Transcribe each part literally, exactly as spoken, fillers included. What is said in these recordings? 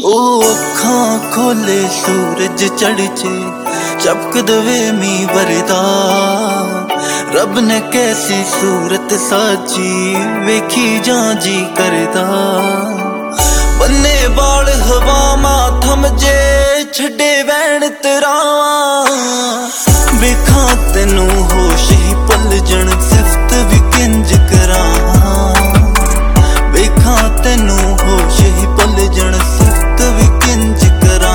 ओ अखां खोले सूरज चढ़चे चपक दवे मी वरदा रब ने कैसी सूरत साजी वेखी जां जी करदा बन्ने बाल हवा मा थम जे छड़े वैन तरावां वेखां तेनू होश ही भुल जण सिफत भी किंज करां वेखां तेनू होश ही भुल जण सिफत भी किंज करां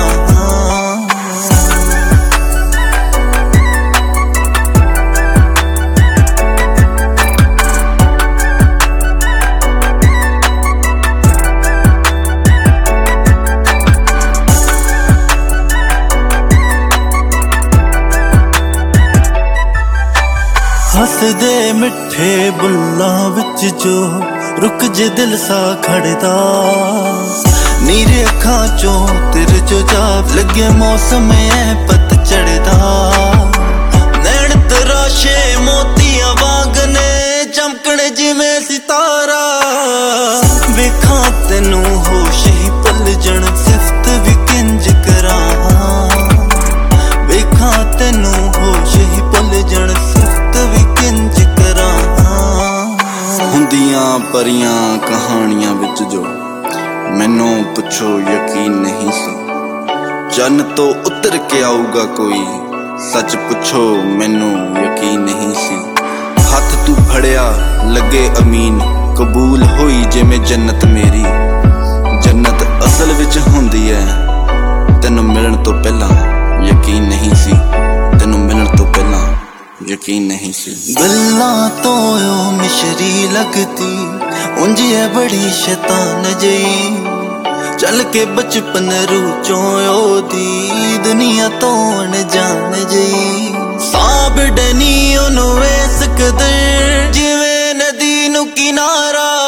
हसदे मिठे बुल्लां विच जो रुक जे दिल सा खड़दा नीरे अखां चों तेरे जो जाप लगे मौसम ऐ पत चढ़दा नैन तराशे मोतियां वांगने चमकण जिवें सितारा वेखां तेनू होश ही भुल जण सिफत भी किंज करां वेखां तेनू होश ही भुल जण सिफत भी किंज करां हुंदियां परियां कहानियां विच जो मैनू पुछो यकीन नहीं सी चन्न तो उतर के आऊगा कोई सच पुछो मैनू यकीन नहीं सी हथ तू फड़िया लगे अमीन कबूल होई जिवें जन्नत मेरी जन्नत असल विच हुंदी है तैनू मिलण तो पहला यकीन नहीं सी तैनू मिलण तो पहला यकीन नहीं सी गल्लां तो ओ मिशरी लगती उंज है बड़ी शैतान जई चल के बचपन रूचों ओदी दुनिया तो अनजान जई साब डनी ओनू वेस कदर जिवें नदी नू किनारा